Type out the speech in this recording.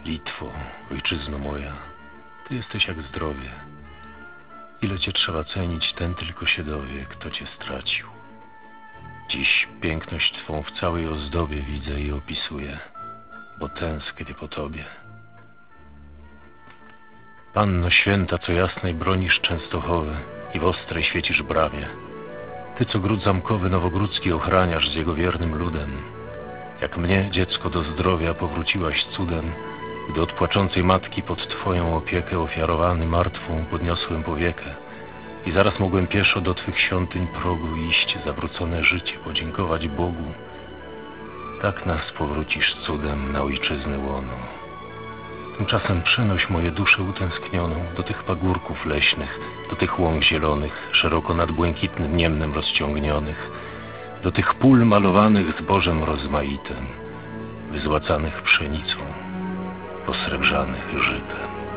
Litwo, ojczyzno moja, Ty jesteś jak zdrowie. Ile Cię trzeba cenić, ten tylko się dowie, kto Cię stracił. Dziś piękność Twą w całej ozdobie widzę i opisuję, bo tęsknię po Tobie. Panno święta, co jasnej bronisz Częstochowy i w ostrej świecisz bramie. Ty, co gród zamkowy nowogródzki ochraniasz z jego wiernym ludem. Jak mnie, dziecko, do zdrowia powróciłaś cudem, gdy od płaczącej matki pod Twoją opiekę ofiarowany martwą podniosłem powiekę i zaraz mogłem pieszo do Twych świątyń progu iść, zawrócone życie podziękować Bogu. Tak nas powrócisz cudem na ojczyznę łono. Tymczasem przenoś moje duszę utęsknioną do tych pagórków leśnych, do tych łąk zielonych, szeroko nad błękitnym niemnem rozciągnionych, do tych pól malowanych zbożem rozmaitym, wyzłacanych pszenicą, posrebrzanych żytem.